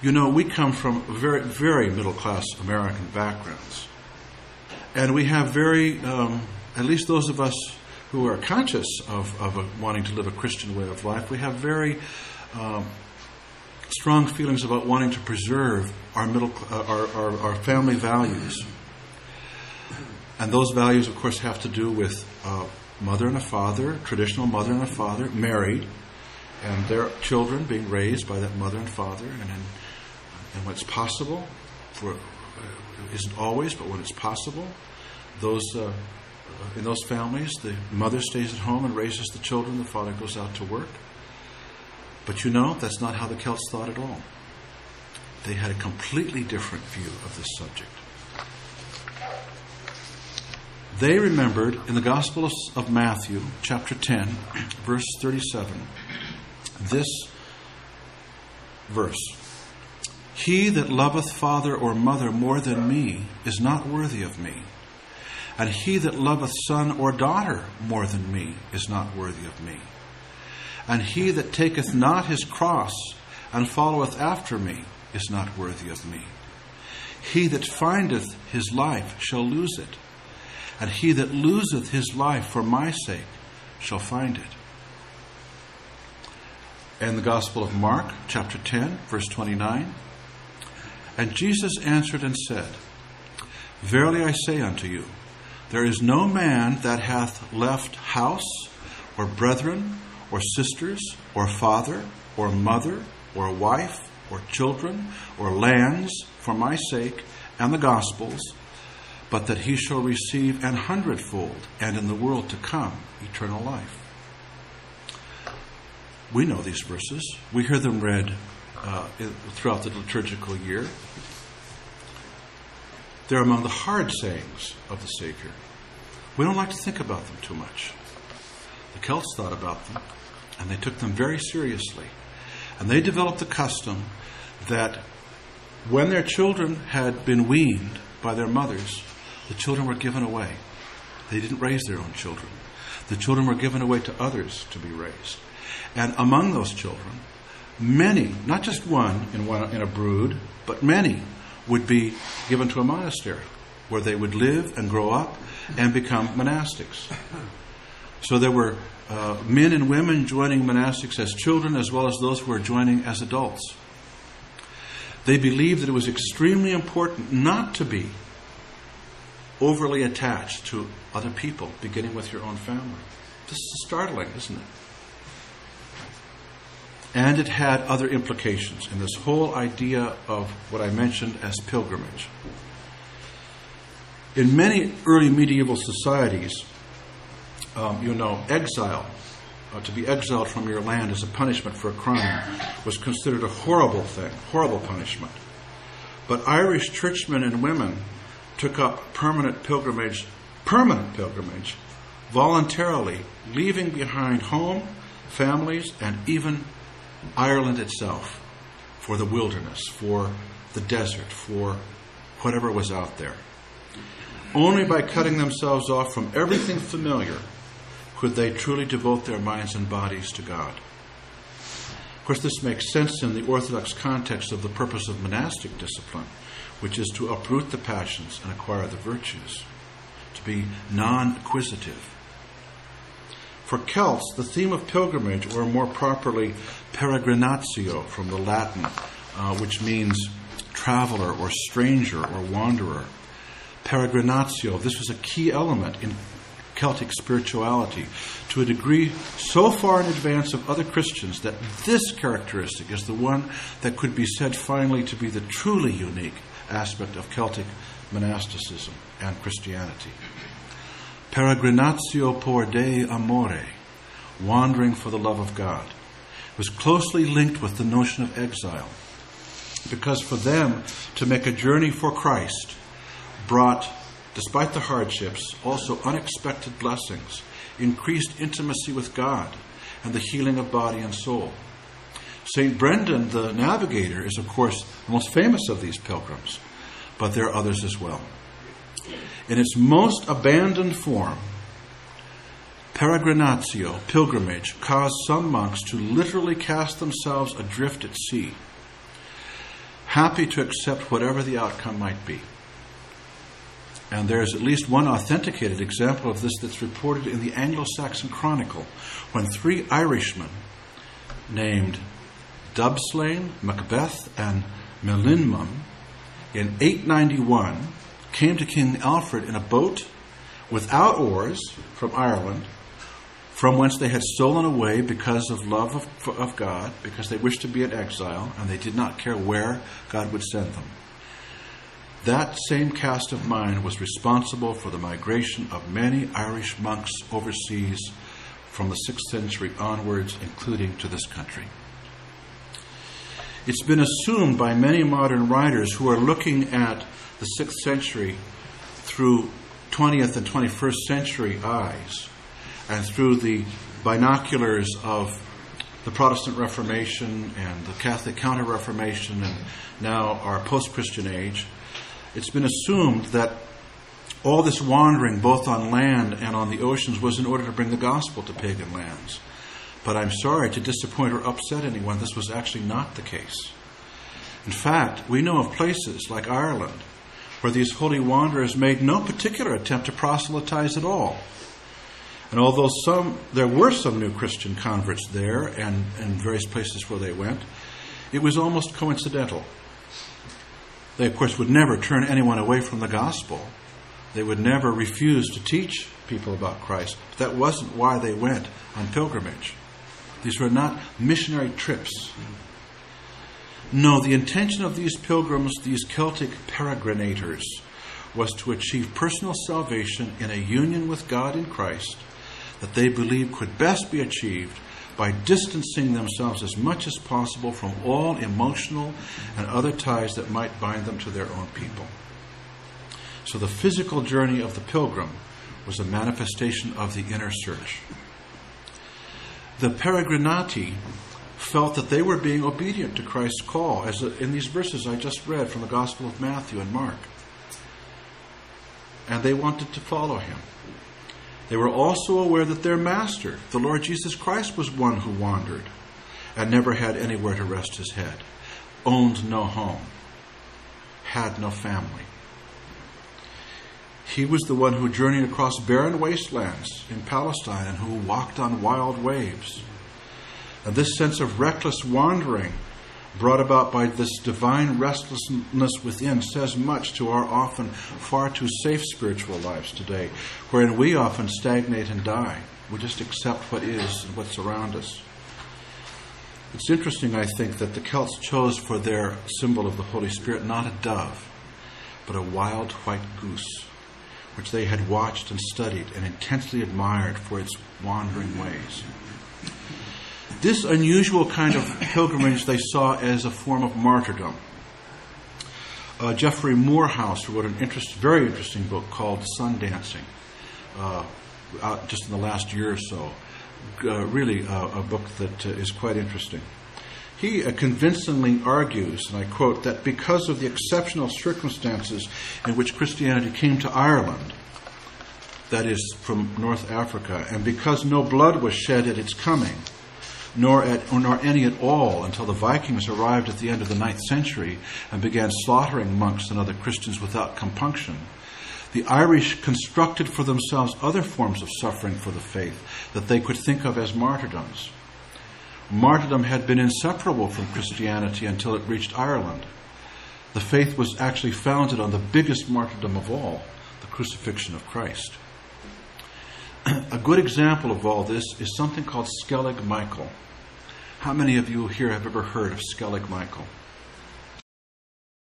You know, we come from very, very middle-class American backgrounds. And we have very, at least those of us who are conscious of wanting to live a Christian way of life, we have very strong feelings about wanting to preserve our family values. And those values, of course, have to do with mother and a father, traditional mother and a father, married, and their children being raised by that mother and father, and when it's possible, it isn't always, but when it's possible, in those families, the mother stays at home and raises the children, the father goes out to work. But you know, that's not how the Celts thought at all. They had a completely different view of this subject. They remembered in the Gospel of Matthew, chapter 10, verse 37, this verse. He that loveth father or mother more than me is not worthy of me. And he that loveth son or daughter more than me is not worthy of me. And he that taketh not his cross and followeth after me is not worthy of me. He that findeth his life shall lose it, and he that loseth his life for my sake shall find it. And the Gospel of Mark, chapter 10, verse 29. And Jesus answered and said, Verily I say unto you, there is no man that hath left house, or brethren, or sisters, or father, or mother, or wife, or children, or lands, for my sake and the gospel's, but that he shall receive 100-fold, and in the world to come, eternal life. We know these verses. We hear them read throughout the liturgical year. They're among the hard sayings of the Savior. We don't like to think about them too much. The Celts thought about them, and they took them very seriously. And they developed the custom that when their children had been weaned by their mothers, the children were given away. They didn't raise their own children. The children were given away to others to be raised. And among those children, many, not just one in a brood, but many would be given to a monastery where they would live and grow up and become monastics. So there were men and women joining monastics as children as well as those who were joining as adults. They believed that it was extremely important not to be overly attached to other people, beginning with your own family. This is startling, isn't it? And it had other implications in this whole idea of what I mentioned as pilgrimage. In many early medieval societies, exile, to be exiled from your land as a punishment for a crime, was considered a horrible thing, horrible punishment. But Irish churchmen and women took up permanent pilgrimage, voluntarily, leaving behind home, families, and even Ireland itself for the wilderness, for the desert, for whatever was out there. Only by cutting themselves off from everything familiar could they truly devote their minds and bodies to God. Of course, this makes sense in the Orthodox context of the purpose of monastic discipline, which is to uproot the passions and acquire the virtues, to be non-acquisitive. For Celts, the theme of pilgrimage, or more properly, peregrinatio from the Latin, which means traveler or stranger or wanderer. Peregrinatio, this was a key element in Celtic spirituality, to a degree so far in advance of other Christians that this characteristic is the one that could be said finally to be the truly unique aspect of Celtic monasticism and Christianity. Peregrinatio por Dei amore, wandering for the love of God, was closely linked with the notion of exile, because for them to make a journey for Christ brought, despite the hardships, also unexpected blessings, increased intimacy with God, and the healing of body and soul. St. Brendan, the navigator, is, of course, the most famous of these pilgrims, but there are others as well. In its most abandoned form, peregrinatio, pilgrimage, caused some monks to literally cast themselves adrift at sea. happy to accept whatever the outcome might be. And there's at least one authenticated example of this that's reported in the Anglo-Saxon Chronicle, when 3 Irishmen named Dubslane, Macbeth, and Melinmon in 891 came to King Alfred in a boat without oars from Ireland, from whence they had stolen away because of love of God, because they wished to be in exile, and they did not care where God would send them. That same cast of mind was responsible for the migration of many Irish monks overseas from the 6th century onwards, including to this country. It's been assumed by many modern writers who are looking at the 6th century through 20th and 21st century eyes and through the binoculars of the Protestant Reformation and the Catholic Counter-Reformation and now our post-Christian age. It's been assumed that all this wandering, both on land and on the oceans, was in order to bring the gospel to pagan lands. But I'm sorry to disappoint or upset anyone. This was actually not the case. In fact, we know of places like Ireland where these holy wanderers made no particular attempt to proselytize at all. And although there were some new Christian converts there and in various places where they went, it was almost coincidental. They, of course, would never turn anyone away from the gospel. They would never refuse to teach people about Christ. But that wasn't why they went on pilgrimage. These were not missionary trips. No, the intention of these pilgrims, these Celtic peregrinators, was to achieve personal salvation in a union with God in Christ that they believed could best be achieved by distancing themselves as much as possible from all emotional and other ties that might bind them to their own people. So the physical journey of the pilgrim was a manifestation of the inner search. The peregrinati felt that they were being obedient to Christ's call, as in these verses I just read from the Gospel of Matthew and Mark. And they wanted to follow him. They were also aware that their master, the Lord Jesus Christ, was one who wandered and never had anywhere to rest his head, owned no home, had no family. He was the one who journeyed across barren wastelands in Palestine and who walked on wild waves. And this sense of reckless wandering brought about by this divine restlessness within says much to our often far too safe spiritual lives today, wherein we often stagnate and die. We just accept what is and what's around us. It's interesting, I think, that the Celts chose for their symbol of the Holy Spirit not a dove, but a wild white goose, which they had watched and studied and intensely admired for its wandering ways. This unusual kind of pilgrimage they saw as a form of martyrdom. Geoffrey Moorhouse wrote an very interesting book called Sun Dancing, out just in the last year or so. Really a book that is quite interesting. He convincingly argues, and I quote, that because of the exceptional circumstances in which Christianity came to Ireland, that is, from North Africa, and because no blood was shed at its coming, nor any at all until the Vikings arrived at the end of the 9th century and began slaughtering monks and other Christians without compunction, the Irish constructed for themselves other forms of suffering for the faith that they could think of as martyrdoms. Martyrdom had been inseparable from Christianity until it reached Ireland. The faith was actually founded on the biggest martyrdom of all, the crucifixion of Christ. A good example of all this is something called Skellig Michael. How many of you here have ever heard of Skellig Michael?